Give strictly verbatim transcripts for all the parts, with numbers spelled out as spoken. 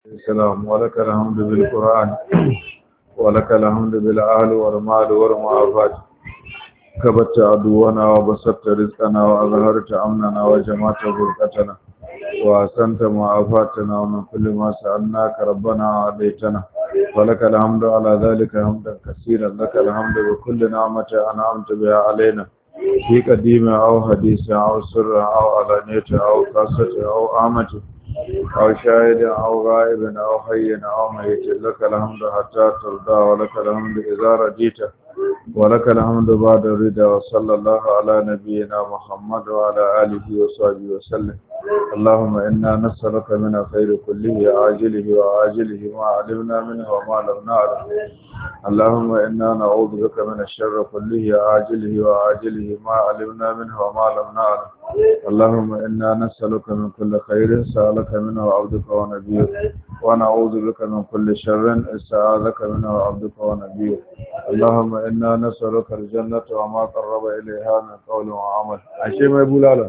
السلام ولك الحمد بالقرآن ولك الحمد بالأهل والمال والمعافاة كبت عدونا وبسطت رزقنا وأظهرت أمننا وجمعت بركتنا وأحسنت معافاتنا ومن كل ما سألناك ربنا عاديتنا ولك الحمد على ذلك حمدا كثيرا لك الحمد بكل نعمة أنعمت بها علينا في قديم أو حديث أو سر أو علانية أو خاصة أو عامة أو شاهد أو غائب أو حي أو ميت لك الحمد حتى ترضى ولك الحمد إذا رضيت ولك الحمد بعد الرضا وصلى الله على نبينا محمد وعلى آله وصحبه وسلم. اللهم إنا نسألك من الخير كله عاجله وعاجله ما علمنا منه وما لم نعلم. اللهم إنا نعوذ بك من الشر كله عاجله وعاجله ما علمنا منه وما لم نعلم. اللهم إنا نسألك من كل خير سألك منه عبدك ونبيك ونعوذ بك من كل شر استعاذك منه عبدك ونبيك. اللهم إنا نسألك الجنة وما قرب إليها من قول وعمل. أشياء ما يقول هذا.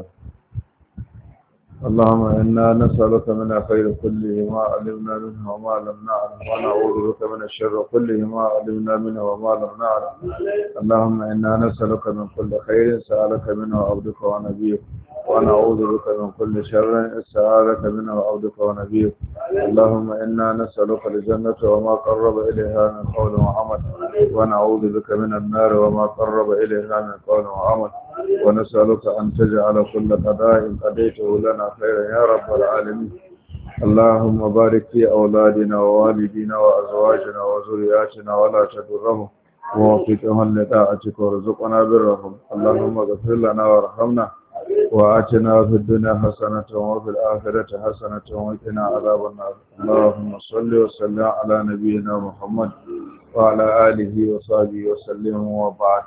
اللهم إنا نسألك من الخير كله ما علمنا منه وما لم نعلم ونعوذ بك من الشر كله ما علمنا منه وما لم نعلم. اللهم إنا نسألك من كل خير سألك منه عبدك ونبيك ونعوذ بك من كل شر استعاذك منه عبدك ونبيك. اللهم إنا نسألك الجنة وما قرب إليها من قول وعمل ونعوذ بك من النار وما قرب إليها من قول وعمل. ونسألك أن تجعل كل قضاء قضيته لنا خيرا يا رب العالمين. اللهم بارك في أولادنا ووالدينا وأزواجنا وذرياتنا ولا تضرهم ووفقهم لطاعتك وارزقنا برهم. اللهم اغفر لنا وارحمنا وآتنا في الدنيا حسنة وفي الآخرة حسنة وقنا عذاب النار. اللهم صل وسلم على نبينا محمد وعلى آله وصحبه وسلم وبعد.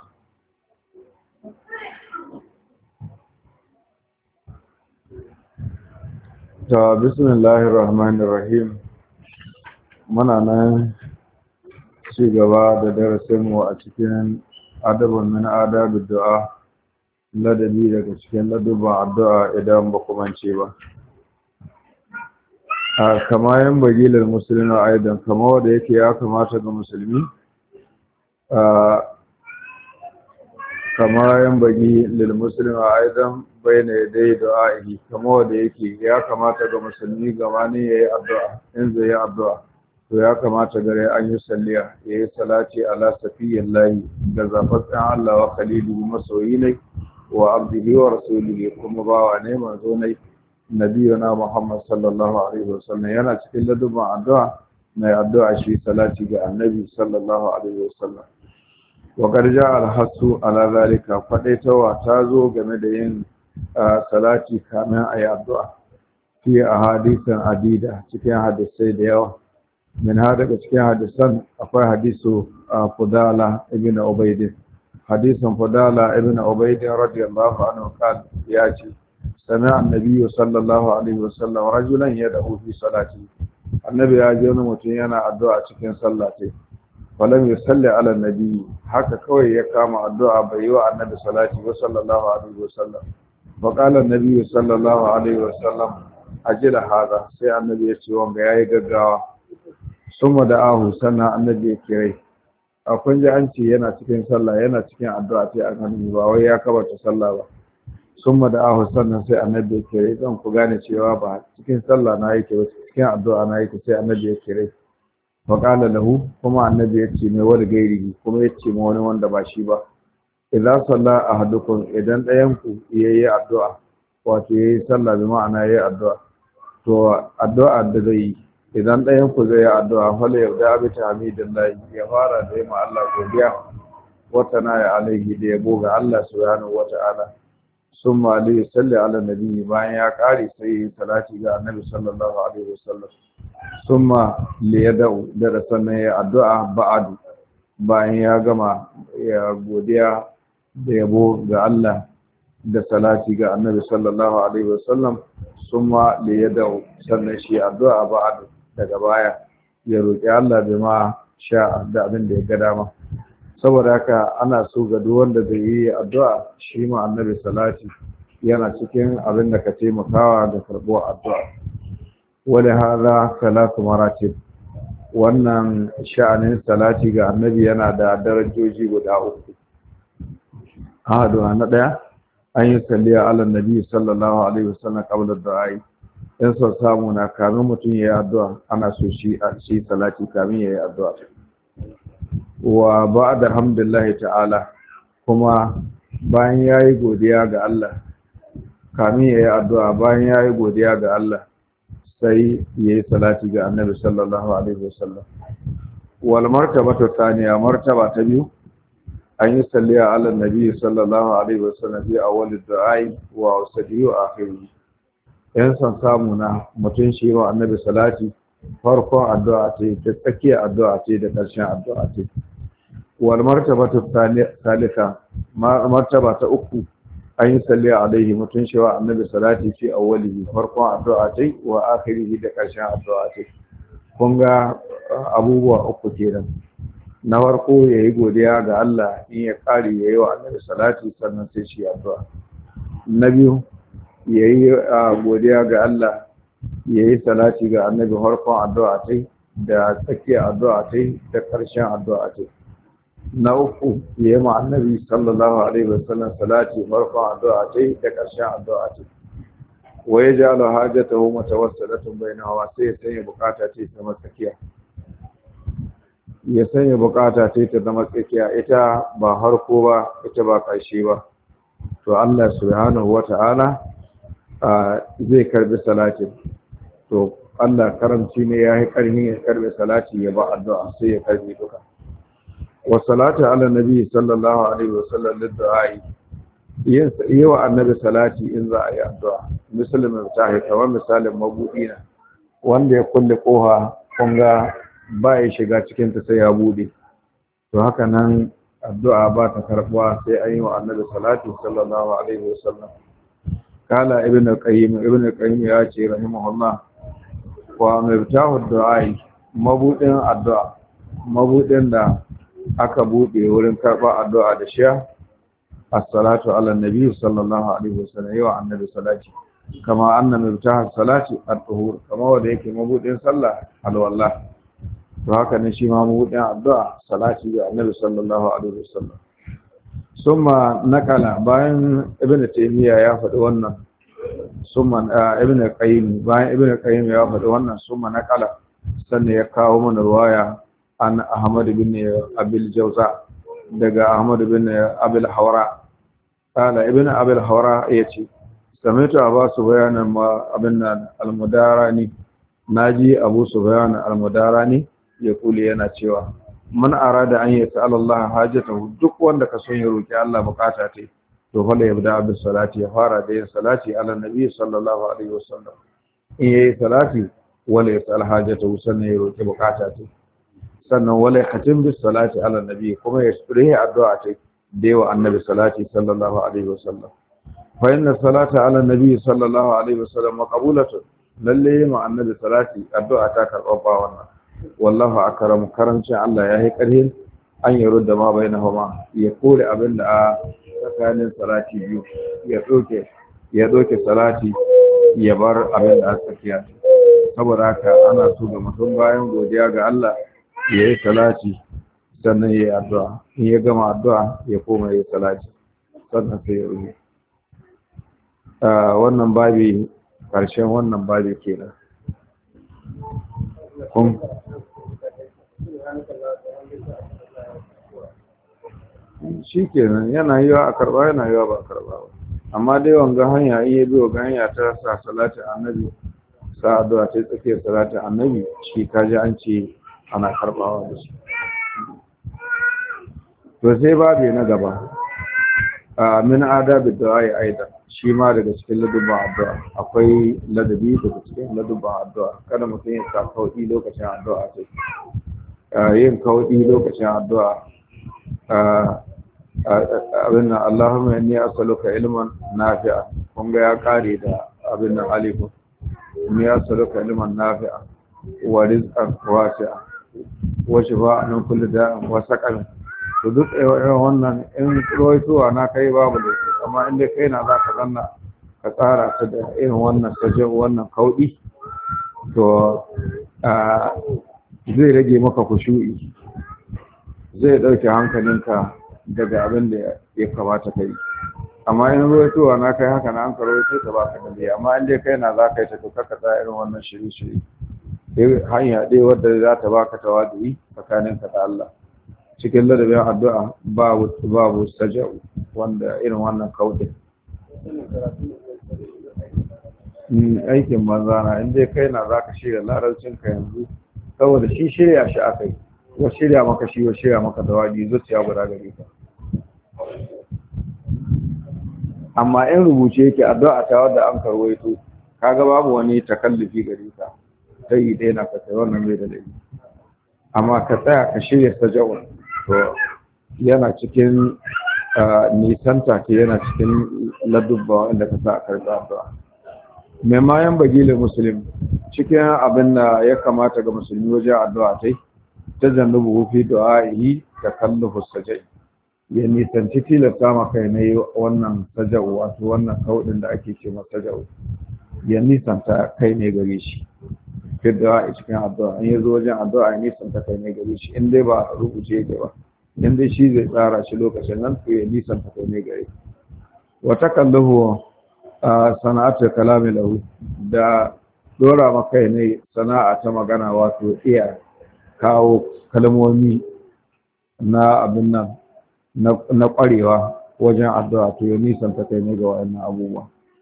Ta bismillahir rahmanir rahim. Muna nan ci gaba da darasin mu a cikin adabun min adabid du'a, ladabi daga cikin ladabin addu'a idan ba ku mance ba. A kama yan bagilar musulmi aidan kama wanda yake ya kamata ga musulmi a kama yan bagi lil muslimi aidan bayna yaday du'a'i kama wanda yake ya kamata ga musulmi gaba ne yayi addu'a in zai yi addu'a to ya kamata gare an yi salliya yayi salati ala safiyillahi da zafatan Allah wa khalilihi masoyi ne wa abdihi wa rasulihi kuma bawa ne manzo ne nabiyuna Muhammad sallallahu alaihi wasallam. Yana cikin ladubin addu'a mai addu'a shi salati ga annabi sallallahu alaihi wasallam. wa garja alhasu ala zalika fadaitawa ta zo game da yin salati kamin ayi addu'a fi ahadithan adida cikin hadisai da yawa. min ha daga cikin hadisan akwai hadisu Fudala ibn Ubayd. hadisin Fudala ibn Ubayd radiyallahu anhu qala ya ce sami'a annabi sallallahu alaihi wasallam rajulan yad'u fi salati. annabi ya ji wani mutum yana addu'a cikin sallati falam yusalli ala nabi, haka kawai ya kama addu'a bai yi wa annabi salati wa sallallahu alaihi wasallam. fa qala annabi sallallahu alaihi wasallam ajila hada, sai annabi ya ce wanga yayi gaggawa. summa da'ahu, sannan annabi ya kire. a kun ji an ce yana cikin sallah yana cikin addu'a sai annabi ba wai ya kabata sallah ba. summa da'ahu, sannan sai annabi ya kire. dan ku gane cewa ba cikin sallah na yake ba cikin addu'a na yake, sai annabi ya kire. faƙala lahu, kuma annabi ya ce mai wani gairi, kuma ya ce wani wanda ba shi ba. idan salla ahadukum, idan ɗayanku ya yi addu'a, wato ya yi sallah bi ma'ana ya yi addu'a, to addu'a da zai yi idan ɗayanku zai yi addu'a fala ya da abi tahmidin lahi, ya fara da yi ma Allah godiya wata na ya alaihi da yabo ga Allah subhanahu wa ta'ala. sun ma alayhi salli ala nabi, bayan ya ƙare sai ya yi salati ga annabi sallallahu alaihi wasallam. summa liyadau da sannan ya addu'a ba'adu, bayan ya gama ya godiya da yabo ga Allah da salati ga annabi sallallahu alaihi wasallam. summa liyadau, sannan shi addu'a ba'adu daga baya ya roki Allah bai ma sha da abin da ya ga dama. saboda haka ana so ga duk wanda zai yi addu'a shi ma annabi salati yana cikin abin da ka taimakawa da karɓuwar addu'a. wala hada salatu maratib wannan sha'anin salati ga annabi yana da darajoji guda uku. Hadu na daya an yi salliya ala nabi sallallahu alaihi wasallam qabla du'a. In so samu na kamin mutum yayi addu'a ana so shi a shi salati kamin yayi addu'a. Wa ba'da hamdillahi ta'ala, kuma bayan yayi godiya ga Allah kamin yayi addu'a, bayan yayi godiya ga Allah sai yayi salati ga annabi sallallahu alaihi wasallam. Wal martabatu thaniya, martaba ta biyu an yi salliya ala nabi sallallahu alaihi wasallam bi awwal du'a wa wasadi wa akhiri. Yan san samu na mutun shi wa annabi salati farkon addu'a ce da tsakiyar addu'a ce da ƙarshen addu'a ce. Wal martabatu thalitha, martaba ta uku an yi salliya alaihi mutun shi wa annabi salati fi awwalihi farkon addu'a ce wa akhirihi da ƙarshen addu'a ce. Kun ga abubuwa uku kenan. Na farko yayi godiya ga Allah, in ya kare yayi wa annabi salati sannan sai shi addu'a. Na biyu yayi godiya ga Allah, yayi salati ga annabi farkon addu'a ce da tsakiyar addu'a ce da ƙarshen addu'a ce. Na uku yayi ma annabi sallallahu alaihi wasallam salati farkon addu'a ce da ƙarshen addu'a ce. Wa yajalu hajatahu mutawassalatun bainahu, sai ya sanya bukata ce ta tsakiya. Ya sanya bukata ce ta zama tsakiya, ita ba harko ba ita ba ƙarshe ba. To Allah subhanahu wata'ala zai karbi salatin. To Allah karamci ne yayi karhi ya karbi salati ya ba addu'a sai ya karbi duka. Wa salatu ala nabi sallallahu alaihi wasallam liddu'a, yin yawa annabi salati in za a yi addu'a. Musulmin tahi kamar misalin mabudi na wanda ya kulle koha kunga ba ya shiga cikin ta sai ya bude. To haka nan addu'a ba ta karbuwa sai an yi wa annabi salati sallallahu alaihi wasallam. Kala ibn al-qayyim ibn al-qayyim ya ce rahimahullah, wa mabtahu du'a, mabudin addu'a, mabudin da aka bude wurin karba addu'a da shi as-salatu ala nabi sallallahu alaihi wasallam, yawa annabi salati kama anna mabtahu salati at-tuhur, kama wanda yake mabudin sallah alwallah. To haka ne shi ma mabudin addu'a salati ga annabi sallallahu alaihi wasallam. Summa nakala, bayan ibn taymiya ya faɗi wannan, summa ibn qayyim bayan ibn qayyim ya faɗi wannan, summa nakala sannan ya kawo mana riwaya an ahmad bin abil jawza daga ahmad bin abil hawra. Kala ibn abil hawra yace sami'tu abu subyan abin al-mudarani, naji abu subyan al-mudarani ya kuli yana cewa man arada an yas'al Allah hajatahu, duk wanda ka son ya roki Allah bukata ta to fa la yabda bis salati, ya fara da yin salati ala nabi sallallahu alaihi wasallam. In yayi salati wala yas'al hajatahu sannan ya roki bukata ta, sannan wala khatim bis salati ala nabi, kuma ya sure addu'a ta da yawa annabi salati sallallahu alaihi wasallam. Fa inna salata ala nabi sallallahu alaihi wasallam maqbulatun, lalle ma annabi salati addu'a ta karɓa wannan. Wallahu akram, karamcin Allah ya yi ƙarhin an yi rudda ma bainahuma, ya kore abin da a tsakanin salati biyu, ya doke ya doke salati ya bar abin da a tsakiya. Saboda haka ana so ga mutum bayan godiya ga Allah ya yi salati sannan ya yi addu'a, in ya gama addu'a ya koma ya yi salati sannan sai ya rufe. Wannan babi ƙarshen wannan babi kenan. Kun shi kenan, yana yiwa a karba yana yiwa ba a karba ba, amma dai wanga hanya iya biyo ga hanya ta sa salati annabi, sa addu'a ta tsakiyar salati annabi, shi kaji an ce ana karbawa da shi. To sai babu na gaba, a min adabi du'a aidan, shi ma daga cikin ladubban addu'a akwai ladabi daga cikin ladubban addu'a. Kada mutum ya sa kauɗi lokacin addu'a sai yin kauɗi lokacin addu'a abin nan Allahumma inni as'aluka ilman nafi'a, kun ga ya kare da abin nan alifu, inni as'aluka ilman nafi'a wa rizqan wasi'a wa shifa'an min kulli da'in wa saqam. To duk wannan in roituwa na kai babu da shi, amma inda kai na zaka zanna ka tsara ta da irin wannan saje wannan kaudi to zai rage maka kushu'i, zai ɗauke hankalinka daga abin da ya kamata ka yi. Amma in ruwaitowa na kai haka na an ka ruwaito ta ba ka dalili, amma in dai kai na za ka yi ta to kaka ta irin wannan shiri-shiri. Hanya ɗaya wadda za ta baka tawadi tsakaninka da Allah. Cikin ladabin addu'a babu babu saja'u wanda irin wannan kauɗin. Aikin banza na in dai kai na za ka shirya larabcinka yanzu, saboda shi shirya shi aka yi, wa shirya maka shi wa shirya maka tawadi zuciya guda gare ka. Amma in rubuce yake addu'a ta wadda an karwaito, kaga babu wani takallufi gare ka, sai yi ɗaya na ka kai wannan mai da laifi. Amma ka tsaya ka shirya saja'un, to yana cikin nisanta ke, yana cikin ladubba wanda ka sa a karɓi addu'a. Mai mayan bagilin musulmi cikin abin da ya kamata ga musulmi wajen addu'a ta yi, ta zannubu hufi du'a'i ta kallufu sajai. Ya nisanci tilasta ma kai na yi wannan saja'u, wato wannan kauɗin da ake ce masa saja'u. Ya nisanta kai ne gare shi fi du'a'i cikin addu'a. In ya zo wajen addu'a ya nisanta kai ne gare shi, in dai ba rubuce yake ba, in dai shi zai tsara shi lokacin nan, to ya nisanta kai ne gare. Wata kalluhu sana'atul kalami lahu, da dora maka ne sana'a ta magana, wato iya kawo kalmomi na abin nan na kwarewa wajen addu'a, to ya nisanta kai ne ga wa'annan abubuwa.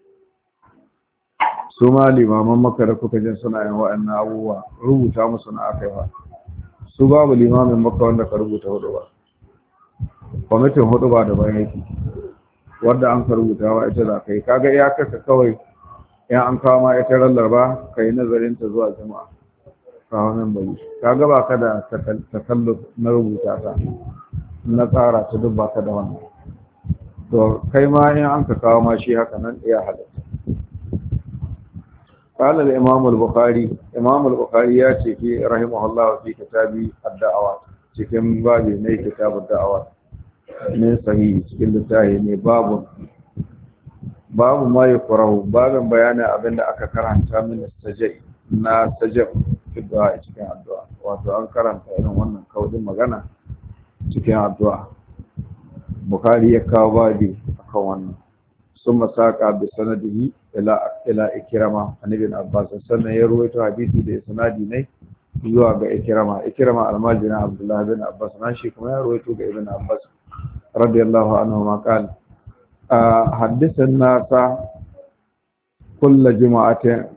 Su ma limaman maka da kuka jin suna yin wa'annan abubuwa, rubuta musu na aka yi ba. Su babu limamin maka wanda ka rubuta hudu ba, kwamitin hudu ba da bayan yake, wadda an ka rubuta wa ita za ka yi. Kaga iyakarka kawai in an kawo ma ita rallar ba, ka yi nazarinta zuwa jama'a kawo nan bari. Kaga ba ka da takalluf na rubuta ta, na tsara ta, duk ba ka da wannan. To kai ma in an ka kawo ma shi haka nan iya halatta. قال الإمام البخاري إمام البخاري ياتي في رحمه الله في كتاب الدعوات، cikin babi ne kitab ad-da'awat ne sahihi, cikin littafi ne babu babu ma yuqra'u, babin bayanin abinda aka karanta min sajai na sajai addu'a cikin addu'a. Wato an karanta irin wannan kaudin magana cikin addu'a. Bukhari ya kawo babi akan wannan. Summa saqa bi sanadihi ila ila ikrama an ibn abbas, sannan ya ruwaito hadisi da sanadi ne zuwa ga ikrama ikrama almajina abdullah ibn abbas, nan shi kuma ya ruwaito ga ibn abbas radiyallahu anhu ma qala haddathana sa kullu juma'atin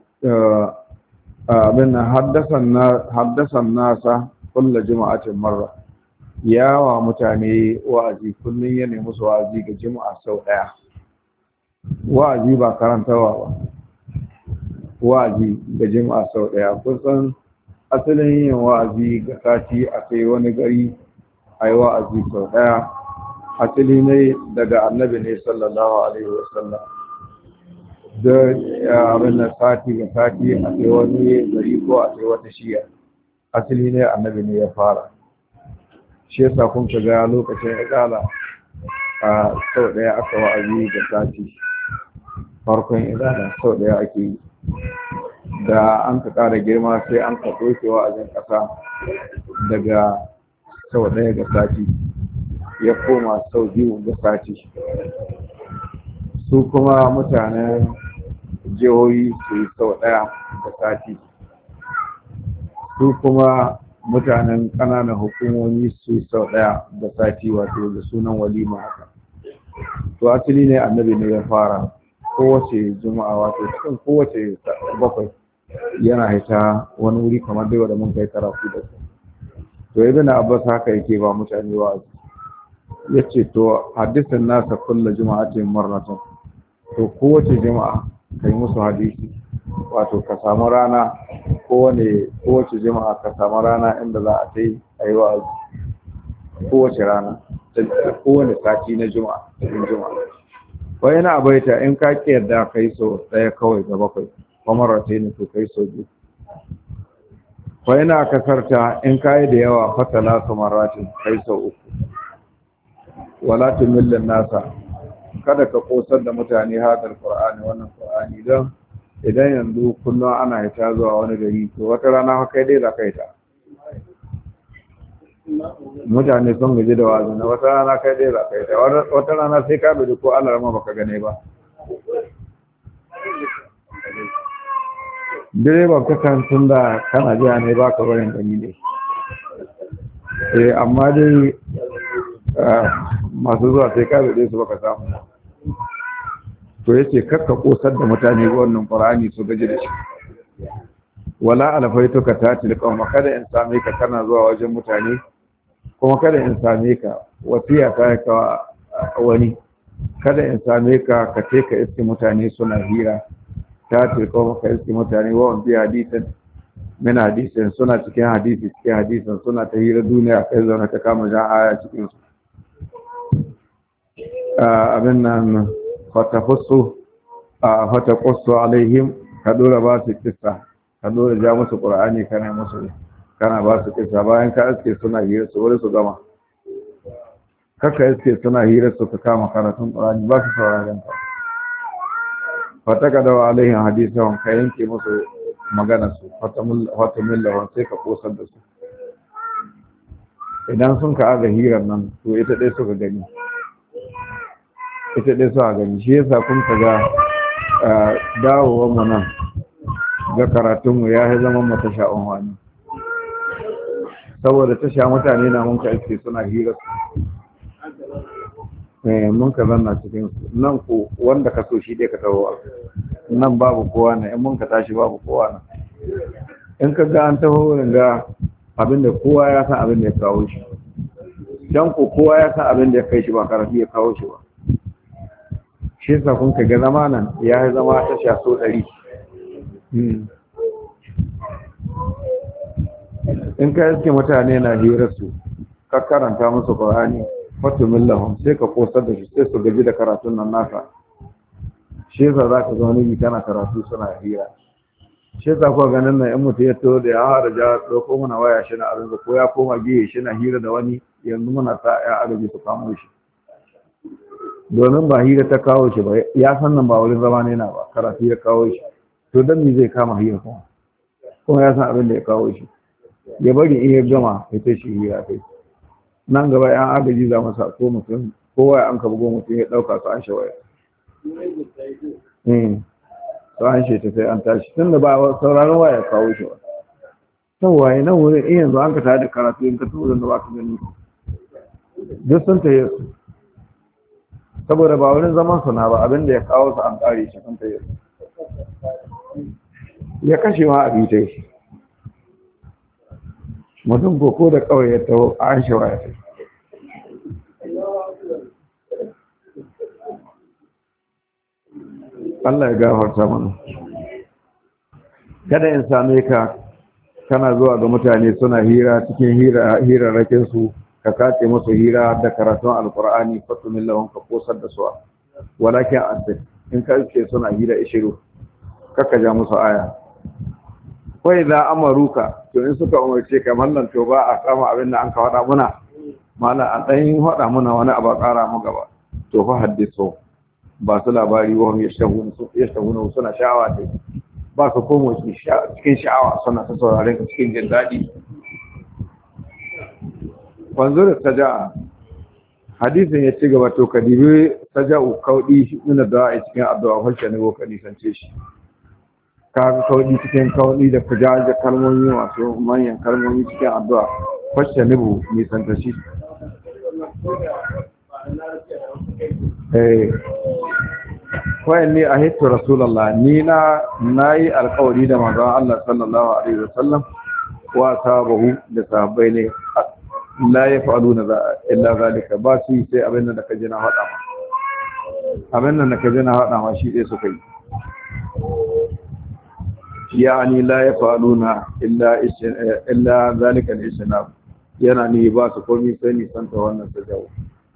abin haddathana haddathana sa kullu juma'atin marra, yawa mutane wa'azi kullun yana musu wa'azi ga juma'a sau daya. Wa'azi ba karantawa ba, wa'azi ga juma'a sau daya. Kusan asalin yin wa'azi ga sati a kai wani gari a yi wa'azi sau daya, asali ne daga annabi ne sallallahu alaihi wasallam. Da abin da sati ga sati a kai wani gari ko a kai wata shiya, asali ne annabi ne ya fara. Shi yasa kun ga lokacin ikala a sau daya aka wa'azi ga sati, farkon izala sau daya ake yi. Da an ka ƙara girma sai an ka ɗauke wa'azin ƙasa daga sau ɗaya ga sati ya koma sau biyu ga sati. Su kuma mutanen jihohi su yi sau ɗaya ga sati, su kuma mutanen ƙananan hukumomi su yi sau ɗaya ga sati, wato da sunan walima haka. To asali ne annabi ne ya fara kowace juma'a, wato cikin kowace bakwai yana haita wani wuri kamar dai wanda mun kai karatu da su. To ibn abbas haka yake ba mutane wa'azi, yace to hadisin nasa kullu juma'atin marratan, to kowace juma'a kai musu hadisi, wato ka samu rana kowane kowace juma'a ka samu rana inda za a tai ayi wa'azi kowace rana, kowane sati na juma'a cikin juma'a. Wai yana baita in ka kiyarda kai so daya kawai ga bakwai, kuma ratain to kai so biyu. Wai yana kasarta in kai da yawa fatala kamaratin kai so uku. Wala tumillin nasa, kada ka kosar da mutane hadal qur'ani, wannan qur'ani don idan yanzu kullum ana hita zuwa wani gari to wata rana kai dai za ka hita mutane sun gaji da wazo na wata rana kai dai za ka hita wata rana sai ka bi ko Allah rama baka gane ba direban kakan tun da kana jiya ne ba ka bayan gani ne eh amma dai masu zuwa sai ka bi su baka samu to yace kakka kosar da mutane wannan Qur'ani su gaji da shi wala alfaituka tatil qawma kada in same ka kana zuwa wajen mutane kuma kada in same ka wasiya ta ka wani kada in same ka ka ce ka iske mutane suna hira tatil qawma ka iske mutane wa bi hadisin min hadisin suna cikin hadisi cikin hadisin suna ta hira duniya kai zauna ta kama jan aya cikin su abin nan fatafussu a fataqussu alaihim ka dora ba su kissa ka dora ja musu qur'ani kana musu kana ba su kissa bayan ka aske suna hira su wuri su gama kaka aske suna hira su ka kama karatun qur'ani ba su sauraron ka fataka da alaihim hadisan ka yanke musu magana su fatamul fatamul lahu sai ka kosar da su idan sun ka aga hirar nan to ita dai suka gani ita dai suka gani shi yasa kun ka ga dawowar mu nan ga karatunmu ya yi zama mata sha'on wani saboda ta sha mutane na mun ka iske suna hira eh mun ka zanna cikin su nan ko wanda ka so shi dai ka taho nan babu kowa na in mun ka tashi babu kowa na in ka ga an taho wurin ga abinda kowa ya san abin da ya kawo shi dan ko kowa ya san abin da ya kai shi ba karatu ya kawo shi ba shi yasa kun ka ga zamanan ya yi zama ta sha so ɗari in ka yake mutane na hirar su ka karanta musu Qur'ani fatumin lahum sai ka kosar da shi sai su gaji da karatun nan naka shi yasa za ka zaune ni kana karatu suna hira shi yasa kuwa ganin nan in mutum ya to da ya hara ja ɗauko mana waya shi na abin ko ya koma giye shi na hira da wani yanzu muna sa ya agaji su kamo shi domin ba hira ta kawo shi ba ya san nan ba wurin zama ne na ba karatu ya kawo shi to dan me zai kama hira kuma kuma ya san abin da ya kawo shi ya bari in ya gama ya ta shi hira kai nan gaba yan agaji za masa ko mutum kowa ya an ka bugo mutum ya dauka su an shawaya mm to an shi ta sai an tashi tunda ba sauraron waya kawo shi ba to waye nan wurin in yanzu an ka tada karatu in ka tura da ba ka gani duk sun ta yi saboda ba wurin zaman su na ba abin da ya kawo su an kare shi sun ta yi ya kashe ma a bita shi mutum koko da kawai ya taho an shi waya sai Allah ya gafarta mana kada in same ka kana zuwa ga mutane suna hira cikin hira hirarrakin su ka kace musu hira da karatun alqur'ani fatumin lahum ka kosar da su walakin asir in ka ce suna hira ishiru kaka ja musu aya ko idza amaruka to in suka umarce ka mallan to ba a kama abin da an ka faɗa muna mala an dan yin faɗa muna wani abu ƙara mu gaba to fa haddiso ba su labari wa hum yashahun su yashahun suna sha'awa dai ba su komo cikin sha'awa suna ta sauraren ka cikin jin daɗi wanzur saja'a hadisin ya ci gaba to ka dibi saja'u kaudi min addu'a cikin addu'a halce ne ko ka nisance shi ka kaudi cikin kaudi da kujaje kalmomi masu manyan kalmomi cikin addu'a halce ne bu nisanta shi eh wayan ne a hitu rasulullah ni na nayi alƙawari da manzon Allah sallallahu alaihi wasallam wa sahabahu da sahabbai ne la yaf'aluna illa zalika ba su sai abin da kaje na hada ma abin da kaje na hada ma shi dai suka yi yani la yaf'aluna illa illa zalika al-isnab yana ni ba su komai sai ni santa wannan sajawo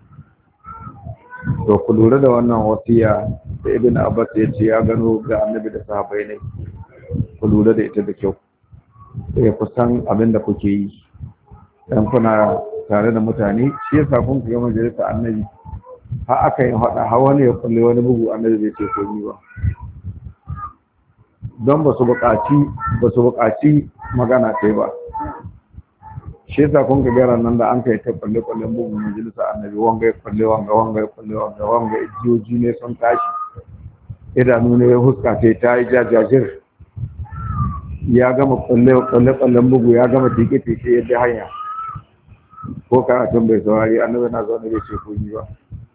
to ku lura da wannan wasiya da ibn abbas ya ce ya gano ga annabi da sahabbai ne ku lura da ita da kyau sai ku san abin da kuke yi dan kuna tare da mutane shi yasa kun ga majalisa annabi har aka yi hada har wani ya kulle wani bugu annabi bai ce komai ba don ba su buƙaci ba su buƙaci magana ta ba. Shi yasa kun ga garan nan da an kai ta kwalle kwallen bugun majalisa annabi wanga ya kwalle wanga wanga ya kwalle wanga wanga ijiyoji ne sun tashi idanu ne ya huska ta ta yi jajajir ya gama kwalle kwalle kwallen bugu ya gama tike tike yadda hanya ko karatun bai saurari annabi na zaune bai ce kun yi ba.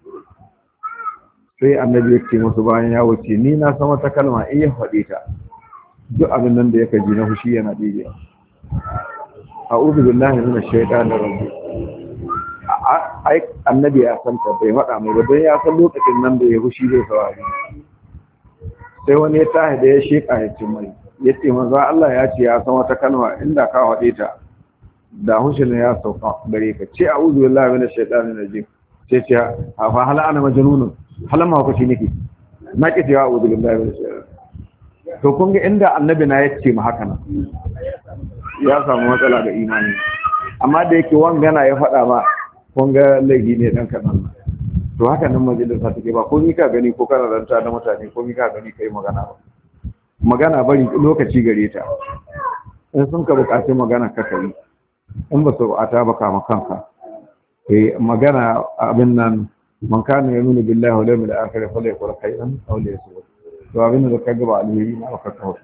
Sai annabi ya ce musu bayan ya wuce ni na san wata kalma in ya faɗi ta duk abin nan da yake ji na fushi yana ɗigewa. A'udhu billahi minash shaitanir rajim. Ai annabi ya san ta bai faɗa mai ba don ya san lokacin nan da ya fushi zai saurari. Sai wani ya tahi da ya sheka ya ce mai ya ce manzo Allah ya ce ya san wata kalma inda ka faɗe ta da hushin ya sauka gare ka ce a'udhu billahi minash shaitanir rajim. Sai ce a fa hala ana majnunun halan ma hukunci nake na ki cewa a'udhu billahi minash shaitanir. To kun ga inda annabi na ya ce mu haka nan ya samu matsala ga imani, amma da yake wangana ya faɗa ba kun ga laifi ne dan kaɗan. To haka nan majalisa take ba ko ni ka gani ko kana ranta da mutane ko ni ka gani kai magana ba, magana bari lokaci gare ta. In sun ka buƙaci magana ka kai, in ba su buƙata ba kama kanka. Eh magana abin nan man kana yaminu billahi wal yawmil akhir fa la yaqul khayran aw la yasmut. To abin da kaga ba alheri na ka kawo.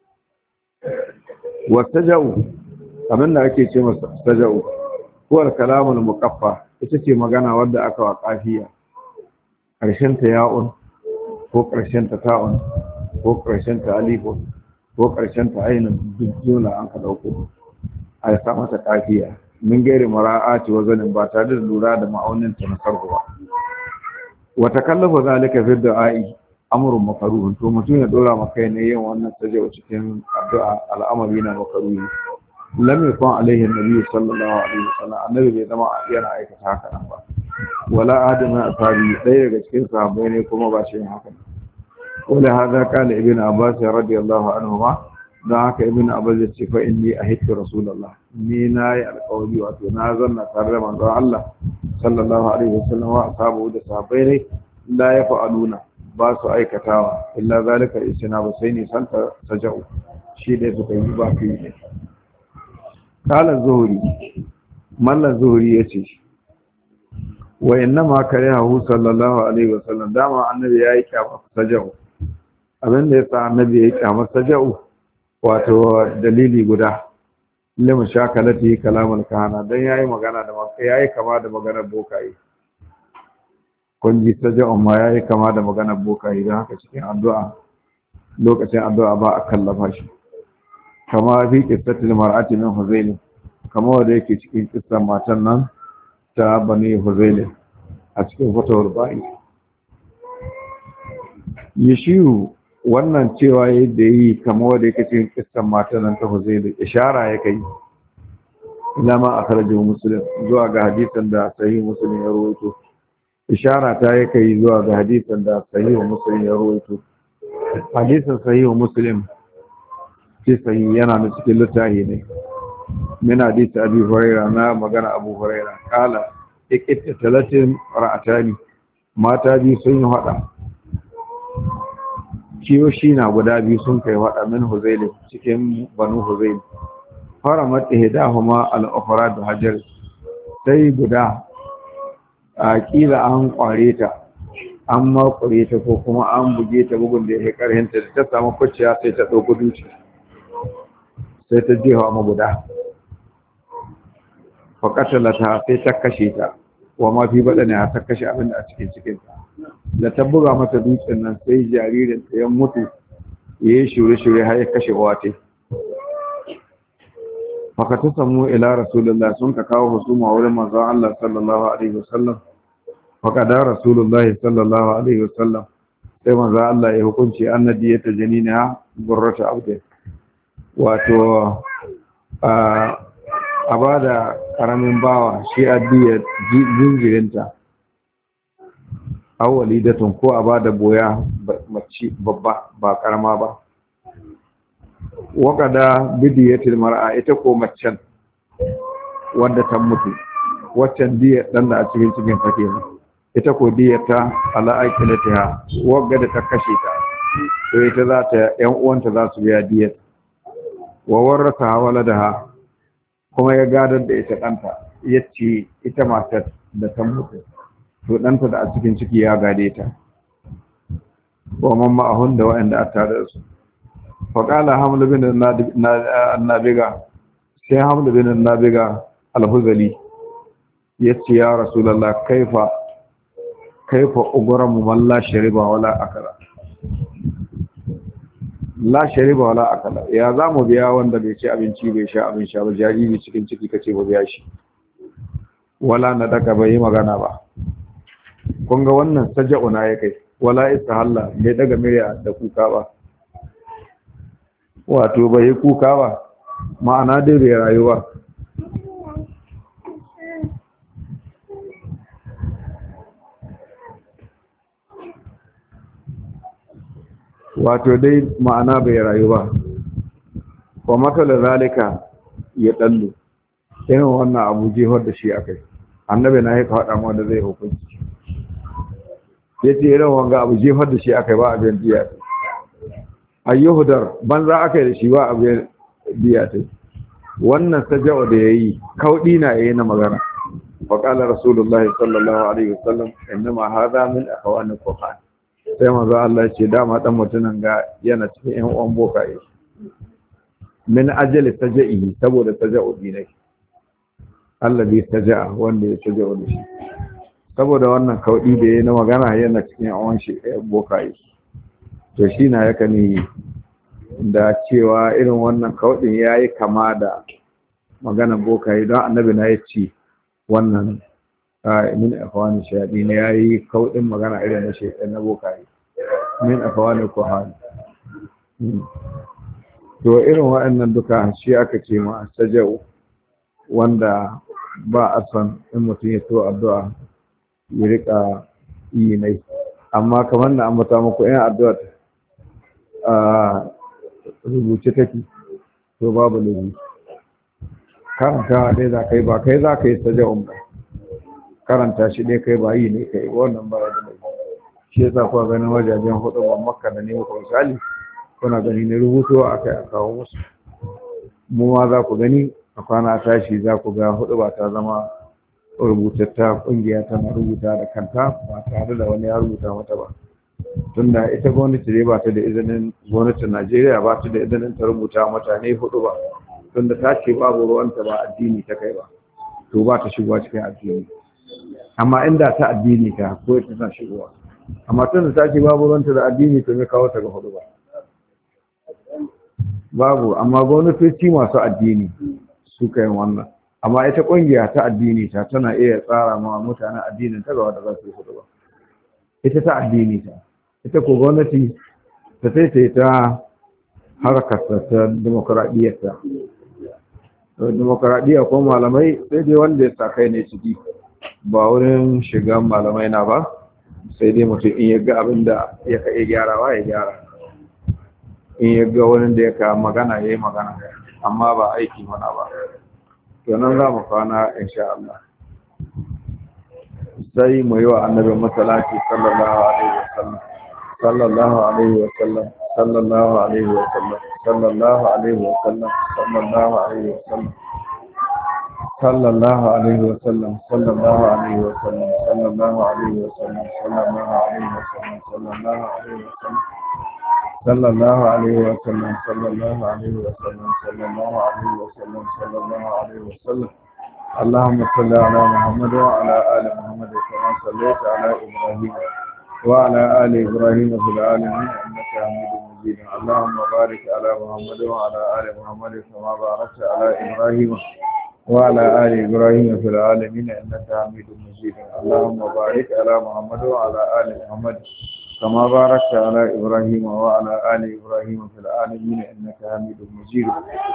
Wastaja'u abin da ake ce masa saja'u ko al-kalamul muqaffa ita ce magana wadda aka wa kafiya karshen ta ya'un ko karshen ta ta'un ko karshen ta alifun ko karshen ta ainun duk jumla an ka dauko a sa mata kafiya min gairi mara'ati wa zanin ba tare da lura da ma'aunin ta na sarfu ba. Wa takallafa zalika fi du'a'i amrun makaruhun, to mutum ya dora maka ne yin wannan sajau cikin addu'a al'amari na makaruhi. Lam yakun alaihi annabi sallallahu alaihi wasallam annabi bai zama yana aikata haka nan ba, wala adam na ashabi ɗaya daga cikin sahabbai ne kuma ba shi haka. Wala hada kana ibn abbas radiyallahu anhu ma dan haka ibn abbas ya ce fa inni ahittu rasulullah ni na yi alƙawari wato na zanna tare da manzon Allah sallallahu alaihi wasallam wa ashabu da sahabbai ne la yafa'aluna ba su aikatawa illa zalika isna ba sai ne santa sajau shi da suka yi ba kai ne. Kala zuhuri mallan zuhuri yace wa innama karihu sallallahu alaihi wasallam dama annabi yayi kyama sajau. Abin da yasa annabi yayi kyama sajau wato dalili guda limu shakalati kalamul kahana dan yayi magana da maka yayi kama da maganar bokaye. Kun ji saja'un ma yayi kama da maganar bokaye dan haka cikin addu'a lokacin addu'a ba a kallafa shi. Kama fi qissatil mar'ati min Huzayl, kama wanda yake cikin kissan matan nan ta Bani Huzayl a cikin fatawar bayi. Yishiru wannan cewa yadda yi kama wanda yake cikin kissan matan nan ta Huzayl ishara ya kai ila ma akhrajahu Muslim zuwa ga hadisin da sahih Muslim ya rawaito. Ishara ta ya kai zuwa ga hadisin da sahih Muslim ya rawaito. Hadisin sahih Muslim ce sahih yana da cikin littafi ne min hadisi Abi Hurairah na magana Abu Hurairah kala iqtalatin ra'atani mata biyu sun yi hada kiyo shi na guda biyu sun kai hada min Huzayl cikin Banu Huzayl faramat ihdahuma al-ukhra bi hajar sai guda a kila an kware ta an makure ta ko kuma an buge ta bugun da ya karhinta da ta samu kwaciya sai ta dauko duci sai ta jefa ma guda faqatalata sai ta kashe ta wa ma fi badana ta kashe abin da a cikin cikin ta da ta buga mata dutsen nan sai jaririn ta ya mutu yayi shure-shure har ya kashe wata. Fakatu samu ila rasulullah sun ka kawo husuma wurin manzon Allah sallallahu alaihi wasallam. Fakada rasulullah sallallahu alaihi wasallam sai manzon Allah ya hukunci annabi ya tajanina gurrata abdi. Wato a bada karamin bawa shi addiya jinjirinta awwalidatun ko a bada boya mace babba ba karama ba. Waƙada bidiyatil mar'a ita ko macen wanda ta mutu waccan diyar dan da a cikin cikin take ita ko diyar ta ala aikilatiha wagga da ta kashe ta to ita za ta yan uwanta za su biya diyar wa warrasa waladaha kuma ya gadar da ita ɗanta yace ita matar da ta mutu to ɗanta da a cikin ciki ya gade ta wa mamma ahun da wa'anda a tare da su faƙala hamlu bin nabiga sai hamlu bin nabiga alhuzali yace ya rasulullah kaifa kaifa ugramu man la shariba wala akala la shariba wala akala ya zamu biya wanda bai ci abinci bai sha abin sha ba jariri cikin ciki kace ba biya shi wala na daka bai yi magana ba kun ga wannan saja'una ya kai wala istahalla bai daga murya da kuka ba wato bai yi kuka ba ma'ana dai bai rayuwa wato dai ma'ana bai rayu ba wa matsala zalika ya dallu irin wannan abu jihar da shi akai annabi na haika faɗa mu da zai hukunci yace irin wanga abu jihar da shi akai ba abin biya ayyuhudar banza akai da shi ba abin biya ta wannan saja'u da yayi kaudi na yayi na magana fa qala rasulullahi sallallahu alaihi wasallam inma hadha min akhwani qur'an sai manzo Allah ya ce dama dan mutunan ga yana cikin ƴan uwan bokaye min ajali taja'i saboda taja'u dinai Allah bai taja'a wanda ya taja'u da shi saboda wannan kaudi da yayi na magana yana cikin ƴan uwan shi bokaye to shi na yake ne da cewa irin wannan kaudin yayi kama da magana bokaye don annabi na ya ce wannan min afwani shayadi ne yayi kaudin magana irin na shaytan na bokaye min afwani kuhan to irin wa'annan duka shi aka ce ma sajau wanda ba a san in mutum ya so addu'a ya rika yi ne amma kamar na ambata muku yin addu'a a rubuce take to babu laifi karanta dai za ka yi ba kai za ka yi saja'un ba karanta shi dai kai ba yi ne kai wannan ba da mai shi yasa kuwa ganin wajajen hudu ban makka da ne muku misali kuna gani ne rubutu akai a kawo musu mu ma za ku gani a kwana tashi za ku ga hudu ba ta zama rubutatta kungiya tana rubuta da kanta ba tare da wani ya rubuta mata ba tunda ita gwamnati dai ba ta da izinin gwamnatin Najeriya ba ta da izinin ta rubuta mutane hudu ba tunda ta ce babu ruwanta ba addini ta kai ba to ba ta shigowa cikin addini amma inda ta addini ta ko ita ta shigowa amma tun da ta ce babu ranta da addini to me kawo ta ga hudu ba babu amma gwamnatoci masu addini su kai wannan amma ita kungiya ta addini ta tana iya tsara ma mutanen addinin ta ga wanda za su yi hudu ba ita ta addini ta ita ko gwamnati ta sai ta harkar ta demokradiyyar ta demokradiyya ko malamai sai dai wanda ya sa kai ne ciki ba wurin shiga malamai na ba sai dai mutum in ya ga abin da ya ka iya gyarawa ya gyara in ya ga wani da ya ka magana ya yi magana amma ba aiki mana ba to nan za mu kwana insha Allah sai mu yi wa annabi masalati sallallahu alaihi wasallam sallallahu alaihi wasallam sallallahu alaihi wasallam sallallahu alaihi wasallam sallallahu alaihi wasallam صلى الله عليه وسلم صلى الله عليه وسلم صلى الله عليه وسلم صلى الله عليه وسلم صلى الله عليه وسلم صلى الله عليه وسلم صلى الله عليه وسلم صلى الله عليه وسلم صلى الله عليه وسلم اللهم صل على محمد وعلى آل محمد كما صليت على إبراهيم وعلى آل إبراهيم في العالمين إنك حميد مجيد اللهم بارك على محمد وعلى آل محمد كما باركت على إبراهيم وعلى آل إبراهيم في العالمين إنك حميد مجيد اللهم بارك على محمد وعلى آل محمد كما باركت على إبراهيم وعلى آل إبراهيم في العالمين إنك حميد مجيد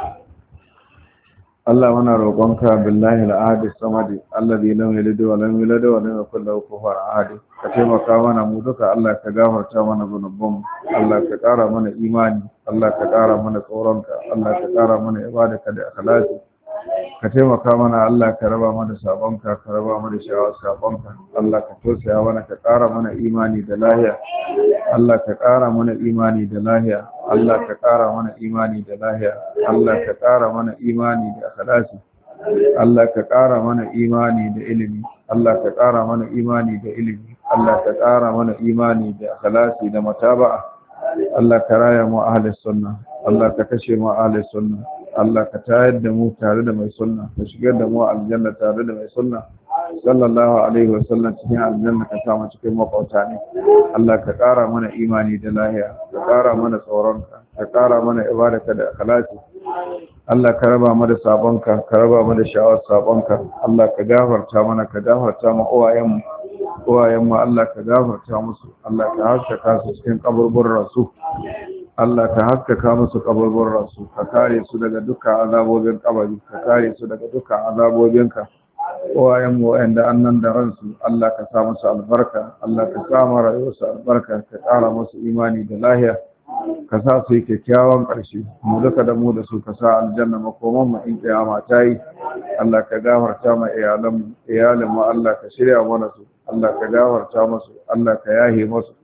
اللهم انا روقك بالله الأحد الصمد الذي لم يلد ولم يولد ولم يكن له كفوا أحد كتمaka mana mu duka Allah ka gafarta mana zunubanmu Allah ka ƙara mana imani Allah ka ƙara mana tsoronka Allah ka ƙara mana ibadaka da ikhlasi ka taimaka mana Allah ka raba mana sabonka ka raba mana sha'awar sabonka Allah ka tausaya mana ka ƙara mana imani da lahiya Allah ka ƙara mana imani da lahiya Allah ka ƙara mana imani da lahiya Allah ka ƙara mana imani da ikhlasi Allah ka ƙara mana imani da ilimi Allah ka ƙara mana imani da ilimi Allah ka ƙara mana imani da ikhlasi da mutaba'a Allah ka raya mu ahlus sunna Allah ka kashe mu ahlus sunna Allah ka tayar da mu tare da mai sunna ka shigar da mu aljanna tare da mai sunna sallallahu alaihi wasallam cikin aljanna ka sa mu cikin makwauta ne Allah ka ƙara mana imani da lahiya ka ƙara mana tsoronka ka ƙara mana ibadaka da ikhlasi Allah ka raba mu da sabonka ka raba mu da sha'awar sabonka Allah ka gafarta mana ka gafarta mu uwayenmu uwayenmu Allah ka gafarta musu Allah ka haskaka su cikin kaburburan su Allah ka haskaka musu kaburburan su ka kare su daga dukkan azabobin kabari ka kare su daga dukkan azabobinka uwayenmu wa'anda annan da ransu Allah ka sa musu albarka Allah ka sa mu rayuwarsu albarka ka ƙara musu imani da lahiya ka sa su yi kyakkyawan ƙarshe mu duka da mu da su ka sa aljanna makoman mu in kiyama ta yi Allah ka gafarta ma iyalan mu iyalin mu Allah ka shirya mana su Allah ka gafarta musu Allah ka yahe musu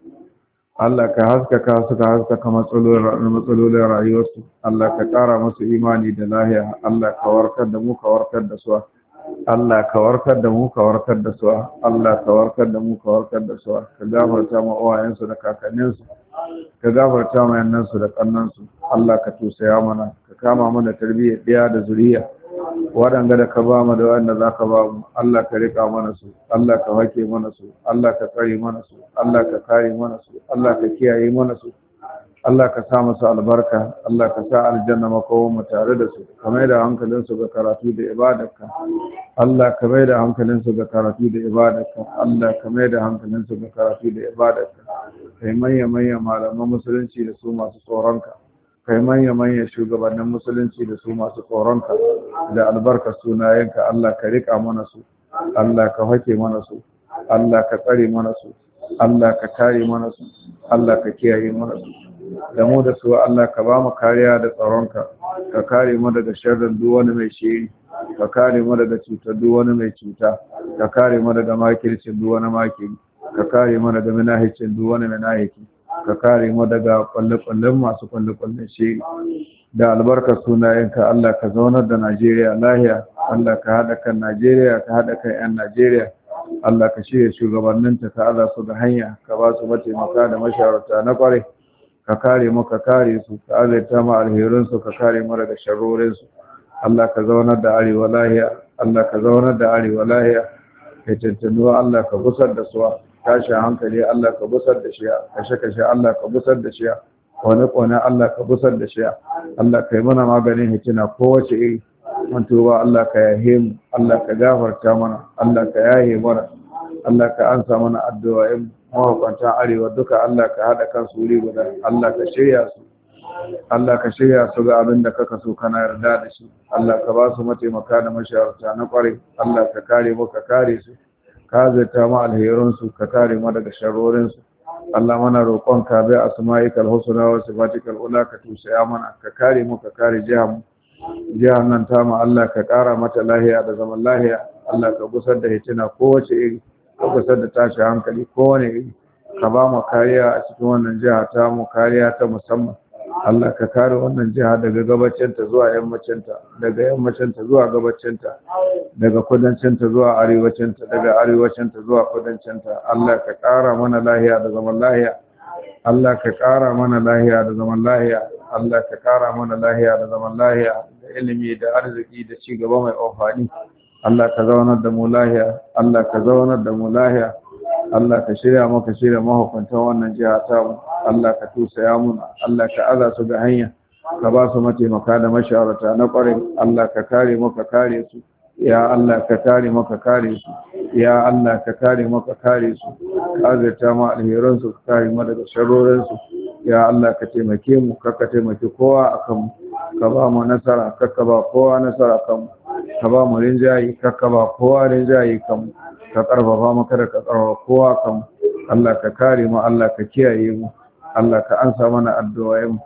Allah ka haskaka su ka haskaka matsalolin matsalolin rayuwarsu Allah ka ƙara musu imani da lahiya Allah ka warkar da mu ka warkar da su Allah ka warkar da mu ka warkar da su Allah ka warkar da mu ka warkar da su ka gafarta ma uwayensu da kakanninsu ka gafarta ma yannansu da kannansu Allah ka tusaya mana ka kama mana tarbiyyar ɗaya da zuriya waɗanda da ka ba mu da wanda za ka ba mu Allah ka riƙa mana su Allah ka hake mana su Allah ka tsare mana su Allah ka kare mana su Allah ka kiyaye mana su Allah ka sa musu albarka Allah ka sa aljanna makowan mu tare da su ka mai da hankalin su ga karatu da ibadarka Allah ka mai da hankalin su ga karatu da ibadarka Allah ka mai da hankalin su ga karatu da ibadarka kai manya manya malaman musulunci da su masu tsoronka kai manya manya shugabannin musulunci da su masu tsoronka da albarka sunayenka Allah ka rika mana su Allah ka hake mana su Allah ka tsare mana su Allah ka kare mana su Allah ka kiyaye mana su da mu da su Allah ka ba mu kariya da tsaronka ka kare mu daga sharrin duk wani mai shiri ka kare mu daga cutar duk wani mai cuta ka kare mu daga makircin duk wani makiri ka kare mu daga minahicin duk wani minahiki ka kare mu daga kwalle-kwallen masu kwalle-kwallen shiri da albarkar sunayenka Allah ka zaunar da Najeriya lahiya Allah ka haɗa kan Najeriya ka haɗa kan 'yan Najeriya Allah ka shirya shugabanninta ka aza su da hanya ka ba su mataimaka da mashawarta na kwarai ka kare mu ka kare su ka azaita mu alherinsu ka kare mu daga sharrorinsu Allah ka zaunar da arewa lahiya Allah ka zaunar da arewa lahiya ka tantanuwa Allah ka gusar da su tashi hankali Allah ka gusar da shi kashe kashe Allah ka gusar da shi kwane kwane Allah ka gusar da shi Allah ka yi mana maganin hitina kowace iri mun tuba Allah ka yahe mu Allah ka gafarta mana Allah ka yahe mana Allah ka ansa mana addu'o'in mahukuntan arewa duka Allah ka haɗa kansu wuri guda Allah ka shirya su Allah ka shirya su ga abin da kaka so kana yarda da shi Allah ka ba su mataimaka da mashawarta na ƙwarai Allah ka kare mu ka kare su ka zata mu alherunsu ka kare mu daga sharorinsu Allah mana roƙon ka bai asma'ikal husna wa sifatikal ula ka tusaya mana ka kare mu ka kare jihar mu jihar nan ta mu Allah ka ƙara mata lahiya da zaman lahiya Allah ka gusar da hitina kowace iri ka gusar da tashi hankali kowane iri ka ba mu kariya a cikin wannan jiha ta mu kariya ta musamman Allah ka kare wannan jiha daga gabacinta zuwa yammacinta daga yammacinta zuwa gabacinta daga kudancinta zuwa arewacinta daga arewacinta zuwa kudancinta Allah ka ƙara mana lahiya da zaman lahiya Allah ka ƙara mana lahiya da zaman lahiya Allah ka ƙara mana lahiya da zaman lahiya da ilimi da arziki da ci gaba mai amfani Allah ka zaunar da mu lahiya Allah ka zaunar da mu lahiya Allah ka shirya maka shirya mahukuntan wannan jiha ta mu Allah ka tusaya muna Allah ka aza su ga hanya ka ba su mataimaka da mashawarta na ƙwarai Allah ka kare maka kare su ya Allah ka kare maka kare su ya Allah ka kare maka kare su ka azurta mu alheran su ka kare mu daga sharrorin su ya Allah ka taimake mu ka ka taimake kowa akan mu ka ba mu nasara ka ka ba kowa nasara kan mu ka ba mu rinjayi ka ka ba kowa rinjayi kan mu ka karfafa maka da ka karfafa kowa kan mu Allah ka kare mu Allah ka kiyaye mu Allah ka ansa mana addu'o'in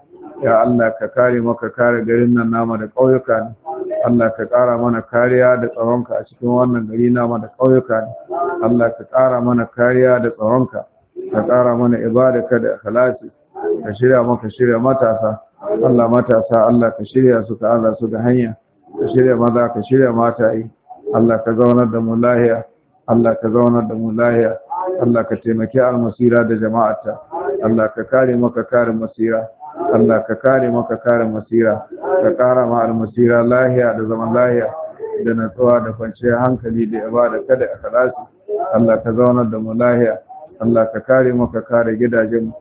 ya Allah ka kare maka kare garin nan nama da ƙauyuka ne Allah ka ƙara mana kariya da tsaronka a cikin wannan gari nama da ƙauyuka ne Allah ka ƙara mana kariya da tsaronka ka ƙara mana ibadaka da ikhlasi ka shirya maka shirya matasa Allah matasa Allah ka shirya su ka Allah su ga hanya ka shirya maza ka shirya mataye Allah ka zaunar da mu lahiya Allah ka zaunar da mu lahiya Allah ka taimaki almasira da jama'ata Allah ka kare maka kare masira Allah ka kare maka kare masira ka kara ma almasira lahiya da zaman lahiya da natsuwa da kwanciyar hankali da ibada kada ikhlasi Allah ka zaunar da mu lahiya Allah ka kare maka kare gidajenmu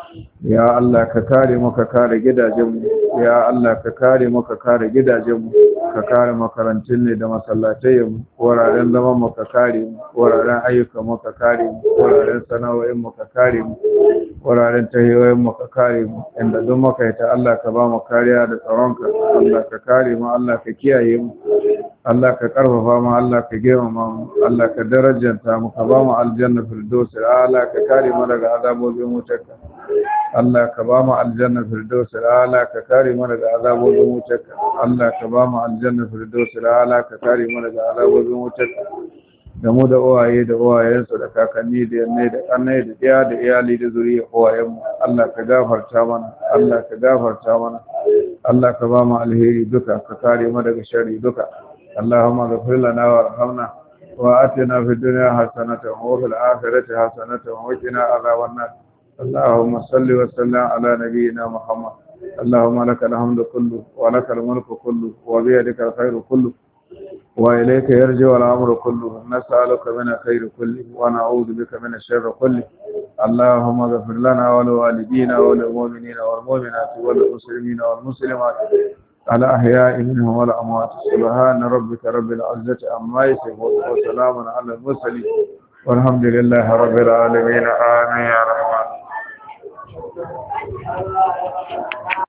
ya Allah ka kare maka kare gidajenmu ya Allah ka kare maka kare gidajenmu ka kare makarantun ne da masallatayenmu wuraren zaman mu ka kare mu wuraren ayyukan mu ka kare mu wuraren sana'o'in mu ka kare mu wuraren tahiyoyin mu ka kare mu inda duk muka yi ta Allah ka ba mu kariya da tsaronka Allah ka kare mu Allah ka kiyaye mu Allah ka karfafa mu Allah ka girmama mu Allah ka darajanta mu ka ba mu aljanna firdaus Allah ka kare mu daga azabobin wutarka Allah ka ba mu aljanna firdaus Allah ka kare mu daga azabobin wutarka Allah ka ba mu aljanna firdaus Allah ka kare mu daga azabobin wutarka da mu da uwaye da uwayensu da kakanni da yanne da kannai da iya da iyali da zuriya uwayenmu Allah ka gafarta mana Allah ka gafarta mana Allah ka ba mu alheri duka ka kare mu daga sharri duka Allahumma ghfir lana warhamna wa atina fid dunya hasanatan wa fil akhirati hasanatan wa qina adhaban nar اللهم صل وسلم على نبينا محمد اللهم لك الحمد كله ولك الملك كله وبيدك الخير كله وإليك يرجع الأمر كله نسألك من الخير كله ونعوذ بك من الشر كله اللهم اغفر لنا ولوالدينا وللمؤمنين والمؤمنات والمسلمين والمسلمات الأحياء منهم والأموات سبحان ربك رب العزة عما يصفون وسلام على المرسلين والحمد لله رب العالمين آمين يا رحمن